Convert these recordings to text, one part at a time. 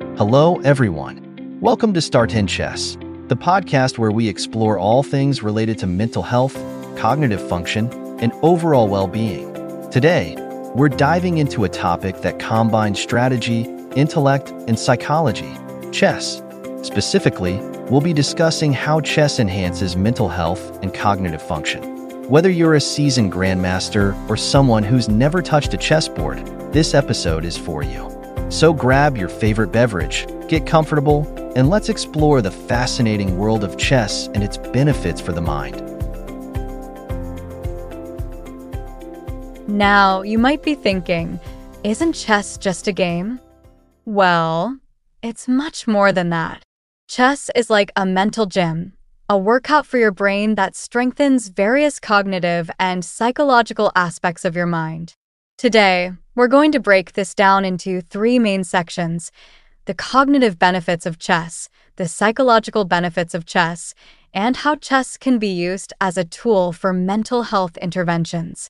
Hello, everyone. Welcome to Start in Chess, the podcast where we explore all things related to mental health, cognitive function, and overall well-being. Today, we're diving into a topic that combines strategy, intellect, and psychology, chess. Specifically, we'll be discussing how chess enhances mental health and cognitive function. Whether you're a seasoned grandmaster or someone who's never touched a chessboard, this episode is for you. So grab your favorite beverage, get comfortable, and let's explore the fascinating world of chess and its benefits for the mind. Now, you might be thinking, isn't chess just a game? Well, it's much more than that. Chess is like a mental gym, a workout for your brain that strengthens various cognitive and psychological aspects of your mind. Today, we're going to break this down into three main sections: the cognitive benefits of chess, the psychological benefits of chess, and how chess can be used as a tool for mental health interventions.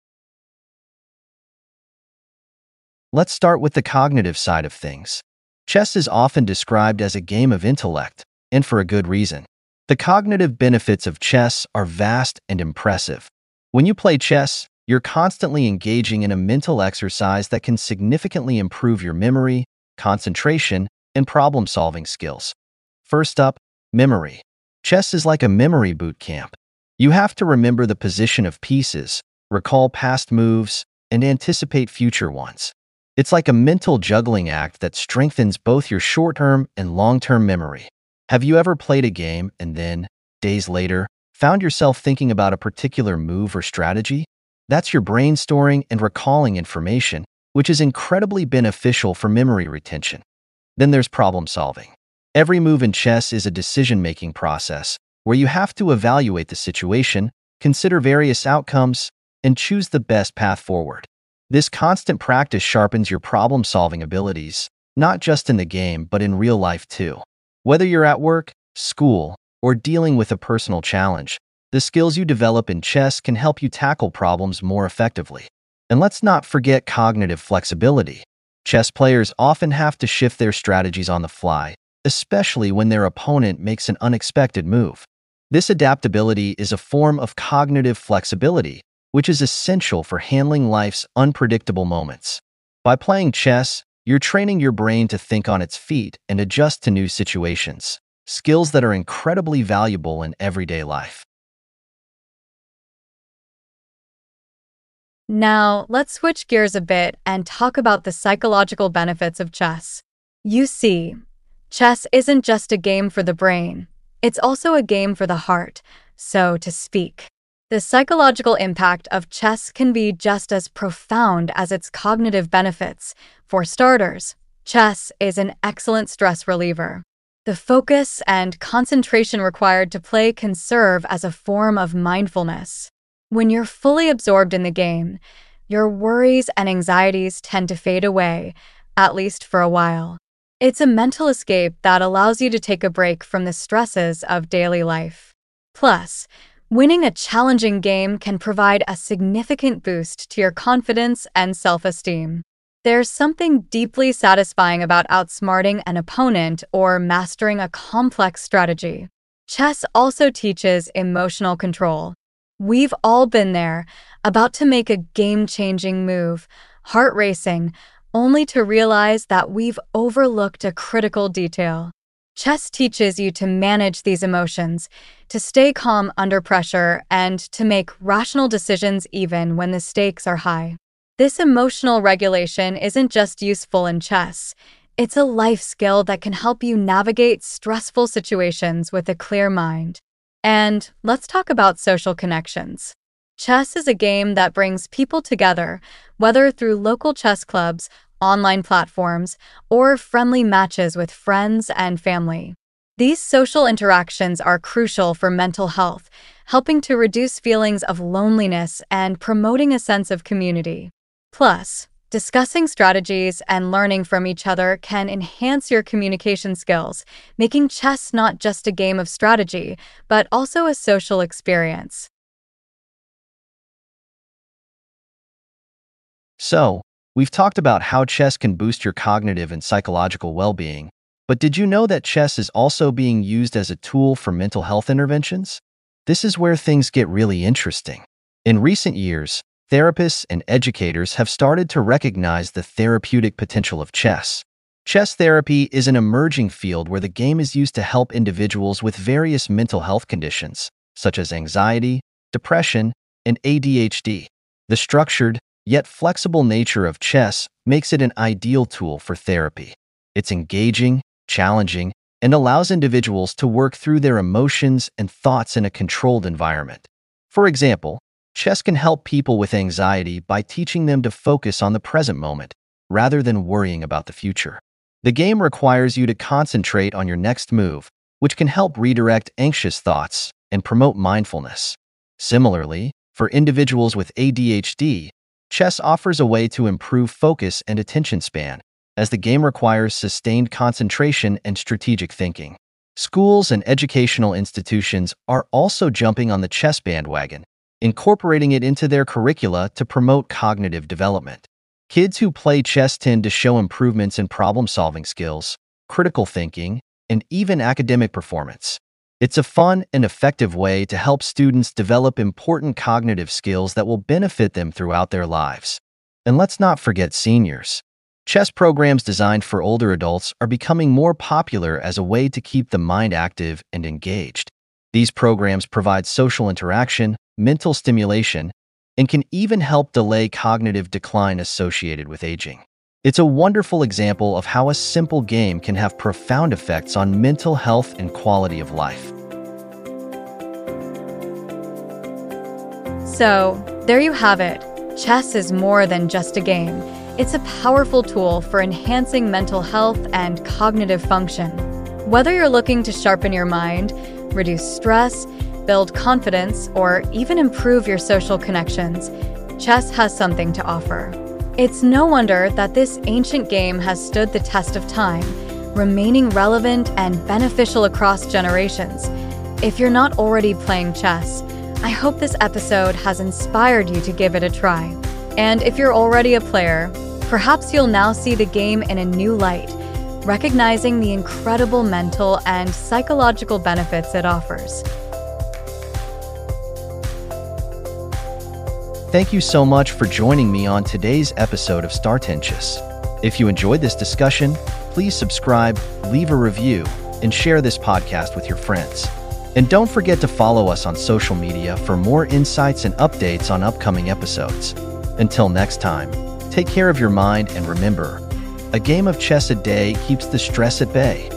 Let's start with the cognitive side of things. Chess is often described as a game of intellect, and for a good reason. The cognitive benefits of chess are vast and impressive. When you play chess, you're constantly engaging in a mental exercise that can significantly improve your memory, concentration, and problem-solving skills. First up, memory. Chess is like a memory boot camp. You have to remember the position of pieces, recall past moves, and anticipate future ones. It's like a mental juggling act that strengthens both your short-term and long-term memory. Have you ever played a game and then, days later, found yourself thinking about a particular move or strategy? That's your brain storing and recalling information, which is incredibly beneficial for memory retention. Then there's problem solving. Every move in chess is a decision-making process where you have to evaluate the situation, consider various outcomes, and choose the best path forward. This constant practice sharpens your problem-solving abilities, not just in the game but in real life too. Whether you're at work, school, or dealing with a personal challenge, the skills you develop in chess can help you tackle problems more effectively. And let's not forget cognitive flexibility. Chess players often have to shift their strategies on the fly, especially when their opponent makes an unexpected move. This adaptability is a form of cognitive flexibility, which is essential for handling life's unpredictable moments. By playing chess, you're training your brain to think on its feet and adjust to new situations, skills that are incredibly valuable in everyday life. Now, let's switch gears a bit and talk about the psychological benefits of chess. You see, chess isn't just a game for the brain, it's also a game for the heart, so to speak. The psychological impact of chess can be just as profound as its cognitive benefits. For starters, chess is an excellent stress reliever. The focus and concentration required to play can serve as a form of mindfulness. When you're fully absorbed in the game, your worries and anxieties tend to fade away, at least for a while. It's a mental escape that allows you to take a break from the stresses of daily life. Plus, winning a challenging game can provide a significant boost to your confidence and self-esteem. There's something deeply satisfying about outsmarting an opponent or mastering a complex strategy. Chess also teaches emotional control. We've all been there, about to make a game-changing move, heart racing, only to realize that we've overlooked a critical detail. Chess teaches you to manage these emotions, to stay calm under pressure, and to make rational decisions even when the stakes are high. This emotional regulation isn't just useful in chess. It's a life skill that can help you navigate stressful situations with a clear mind. And let's talk about social connections. Chess is a game that brings people together, whether through local chess clubs, online platforms, or friendly matches with friends and family. These social interactions are crucial for mental health, helping to reduce feelings of loneliness and promoting a sense of community. Plus, discussing strategies and learning from each other can enhance your communication skills, making chess not just a game of strategy, but also a social experience. So, We've talked about how chess can boost your cognitive and psychological well-being, but did you know that chess is also being used as a tool for mental health interventions? This is where things get really interesting. In recent years, therapists and educators have started to recognize the therapeutic potential of chess. Chess therapy is an emerging field where the game is used to help individuals with various mental health conditions, such as anxiety, depression, and ADHD. The structured, yet flexible nature of chess makes it an ideal tool for therapy. It's engaging, challenging, and allows individuals to work through their emotions and thoughts in a controlled environment. For example, chess can help people with anxiety by teaching them to focus on the present moment, rather than worrying about the future. The game requires you to concentrate on your next move, which can help redirect anxious thoughts and promote mindfulness. Similarly, for individuals with ADHD, chess offers a way to improve focus and attention span, as the game requires sustained concentration and strategic thinking. Schools and educational institutions are also jumping on the chess bandwagon, incorporating it into their curricula to promote cognitive development. Kids who play chess tend to show improvements in problem-solving skills, critical thinking, and even academic performance. It's a fun and effective way to help students develop important cognitive skills that will benefit them throughout their lives. And let's not forget seniors. Chess programs designed for older adults are becoming more popular as a way to keep the mind active and engaged. These programs provide social interaction, mental stimulation, and can even help delay cognitive decline associated with aging. It's a wonderful example of how a simple game can have profound effects on mental health and quality of life. So, there you have it. Chess is more than just a game. It's a powerful tool for enhancing mental health and cognitive function. Whether you're looking to sharpen your mind, reduce stress, build confidence, or even improve your social connections, chess has something to offer. It's no wonder that this ancient game has stood the test of time, remaining relevant and beneficial across generations. If you're not already playing chess, I hope this episode has inspired you to give it a try. And if you're already a player, perhaps you'll now see the game in a new light, recognizing the incredible mental and psychological benefits it offers. Thank you so much for joining me on today's episode of Startentious. If you enjoyed this discussion, please subscribe, leave a review, and share this podcast with your friends. And don't forget to follow us on social media for more insights and updates on upcoming episodes. Until next time, take care of your mind and remember, a game of chess a day keeps the stress at bay.